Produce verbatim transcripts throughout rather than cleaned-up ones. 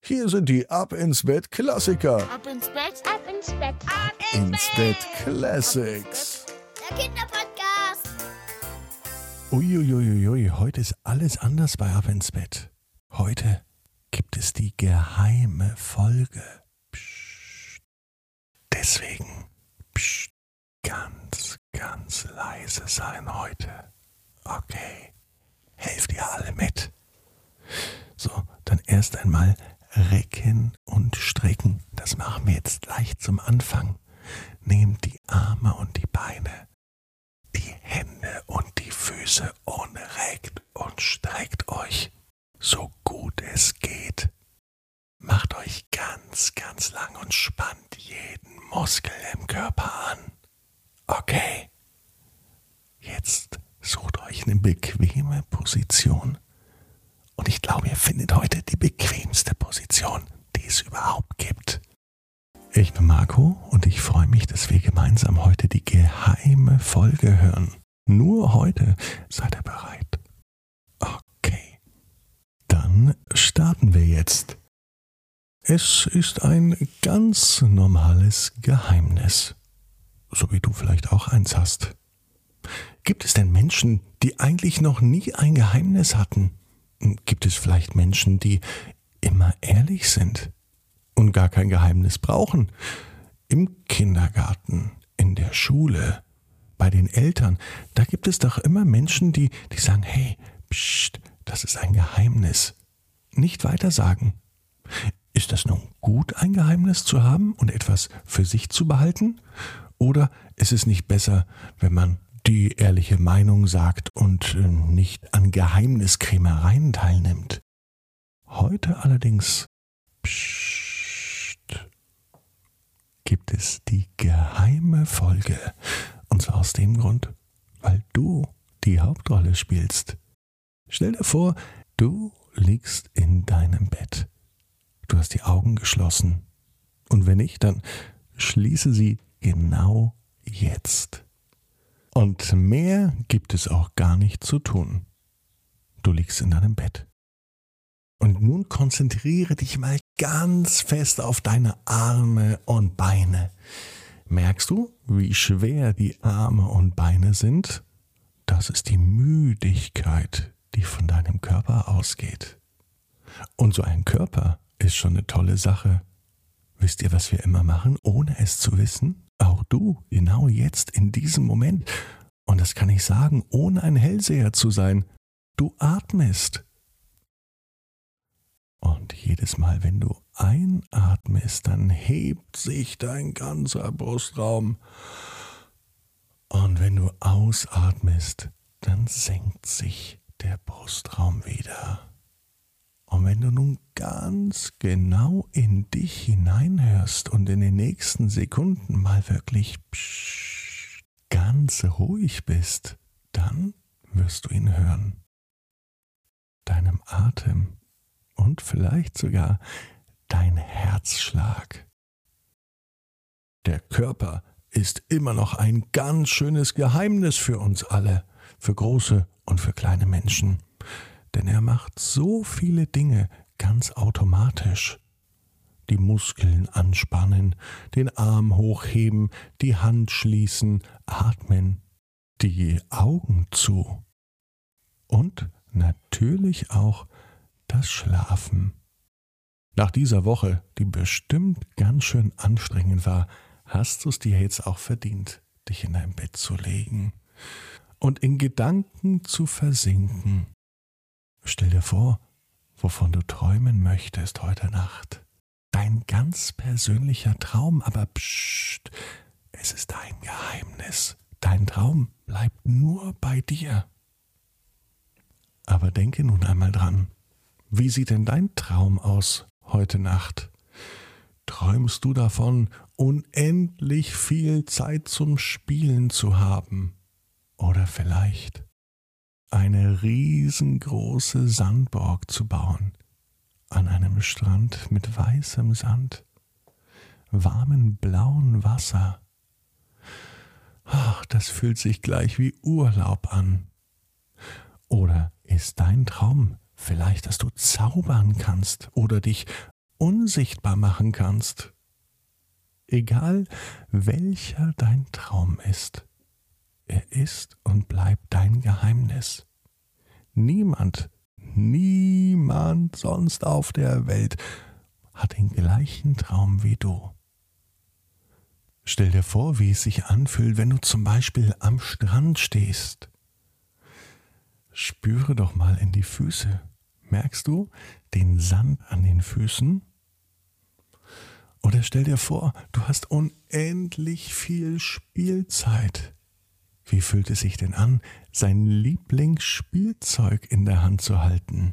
Hier sind die Ab ins Bett Klassiker. Ab ins Bett, ab ins Bett, ab Ins Bett Classics. der Kinderpodcast. Uiuiuiui, heute ist alles anders bei Ab ins Bett. Heute gibt es die geheime Folge. Psst. Deswegen psst, ganz, ganz leise sein heute. Okay, helft ihr alle mit. So, dann erst einmal recken und strecken. Das machen wir jetzt gleich zum Anfang. Nehmt die Arme und die Beine, die Hände und die Füße und reckt und streckt euch, so gut es geht. Macht euch ganz, ganz lang und spannt jeden Muskel im Körper an. Okay, jetzt sucht euch eine bequeme Position. Und ich glaube, ihr findet heute die bequemste Position, die es überhaupt gibt. Ich bin Marco und ich freue mich, dass wir gemeinsam heute die geheime Folge hören. Nur heute. Seid ihr bereit? Okay. Dann starten wir jetzt. Es ist ein ganz normales Geheimnis. So wie du vielleicht auch eins hast. Gibt es denn Menschen, die eigentlich noch nie ein Geheimnis hatten? Gibt es vielleicht Menschen, die immer ehrlich sind und gar kein Geheimnis brauchen? Im Kindergarten, in der Schule, bei den Eltern, da gibt es doch immer Menschen, die, die sagen, hey, pst, das ist ein Geheimnis. Nicht weiter sagen. Ist das nun gut, ein Geheimnis zu haben und etwas für sich zu behalten? Oder ist es nicht besser, wenn man die ehrliche Meinung sagt und äh, nicht an Geheimniskrämereien teilnimmt? Heute allerdings pssst, gibt es die geheime Folge. Und zwar aus dem Grund, weil du die Hauptrolle spielst. Stell dir vor, du liegst in deinem Bett. Du hast die Augen geschlossen. Und wenn nicht, dann schließe sie genau jetzt. Und mehr gibt es auch gar nicht zu tun. Du liegst in deinem Bett. Und nun konzentriere dich mal ganz fest auf deine Arme und Beine. Merkst du, wie schwer die Arme und Beine sind? Das ist die Müdigkeit, die von deinem Körper ausgeht. Und so ein Körper ist schon eine tolle Sache. Wisst ihr, was wir immer machen, ohne es zu wissen? Auch du, genau jetzt, in diesem Moment. Und das kann ich sagen, ohne ein Hellseher zu sein. Du atmest. Und jedes Mal, wenn du einatmest, dann hebt sich dein ganzer Brustraum. Und wenn du ausatmest, dann senkt sich der Brustraum wieder. Und wenn du nun ganz genau in dich hineinhörst und in den nächsten Sekunden mal wirklich psch, ganz ruhig bist, dann wirst du ihn hören. Deinem Atem und vielleicht sogar dein Herzschlag. Der Körper ist immer noch ein ganz schönes Geheimnis für uns alle, für große und für kleine Menschen. Denn er macht so viele Dinge ganz automatisch. Die Muskeln anspannen, den Arm hochheben, die Hand schließen, atmen, die Augen zu. Und natürlich auch das Schlafen. Nach dieser Woche, die bestimmt ganz schön anstrengend war, hast du es dir jetzt auch verdient, dich in dein Bett zu legen und in Gedanken zu versinken. Stell dir vor, wovon du träumen möchtest heute Nacht. Dein ganz persönlicher Traum, aber pssst, es ist dein Geheimnis. Dein Traum bleibt nur bei dir. Aber denke nun einmal dran, wie sieht denn dein Traum aus heute Nacht? Träumst du davon, unendlich viel Zeit zum Spielen zu haben? Oder vielleicht eine riesengroße Sandburg zu bauen, an einem Strand mit weißem Sand, warmem blauen Wasser. Ach, das fühlt sich gleich wie Urlaub an. Oder ist dein Traum vielleicht, dass du zaubern kannst oder dich unsichtbar machen kannst. Egal welcher dein Traum ist, er ist und bleibt dein Geheimnis. Niemand, niemand sonst auf der Welt hat den gleichen Traum wie du. Stell dir vor, wie es sich anfühlt, wenn du zum Beispiel am Strand stehst. Spüre doch mal in die Füße. Merkst du den Sand an den Füßen? Oder stell dir vor, du hast unendlich viel Spielzeit. Wie fühlt es sich denn an, sein Lieblingsspielzeug in der Hand zu halten?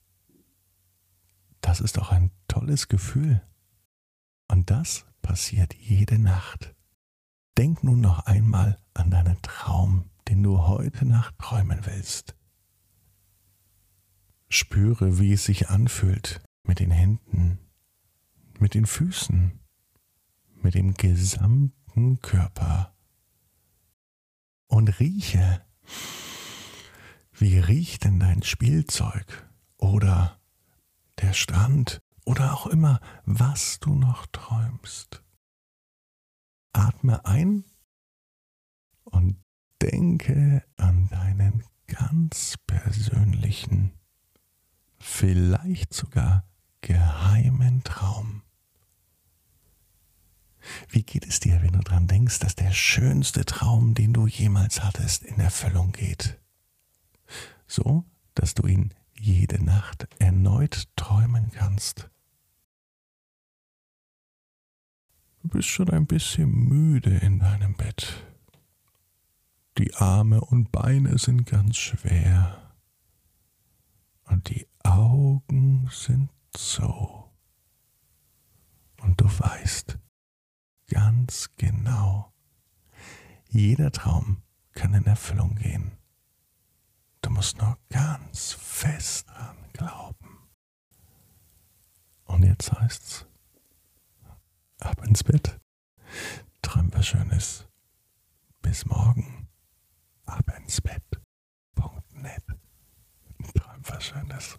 Das ist doch ein tolles Gefühl. Und das passiert jede Nacht. Denk nun noch einmal an deinen Traum, den du heute Nacht träumen willst. Spüre, wie es sich anfühlt mit den Händen, mit den Füßen, mit dem gesamten Körper. Und rieche, wie riecht denn dein Spielzeug oder der Strand oder auch immer, was du noch träumst. Atme ein und denke an deinen ganz persönlichen, vielleicht sogar geheimen Traum. Wie geht es dir, wenn du dran denkst, dass der schönste Traum, den du jemals hattest, in Erfüllung geht? So, dass du ihn jede Nacht erneut träumen kannst. Du bist schon ein bisschen müde in deinem Bett. Die Arme und Beine sind ganz schwer. Und die Augen sind zu. Und du weißt ganz genau, jeder Traum kann in Erfüllung gehen. Du musst nur ganz fest dran glauben. Und jetzt heißt's, ab ins Bett, träum was Schönes. Bis morgen, ab ins Bett Punkt net. Träum was Schönes.